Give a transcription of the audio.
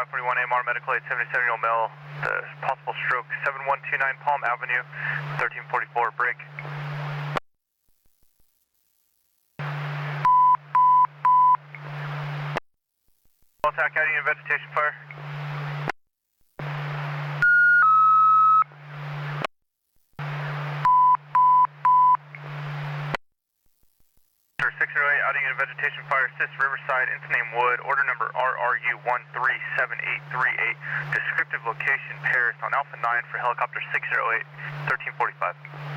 541 AMR medical aid, 77-year-old male, possible stroke, 7129 Palm Avenue, 1344, break. Attack, adding in vegetation fire. Outing in vegetation fire, assist Riverside, Intoname Wood, order number RRU 137838, descriptive location Paris on Alpha 9 for helicopter 608, 1345.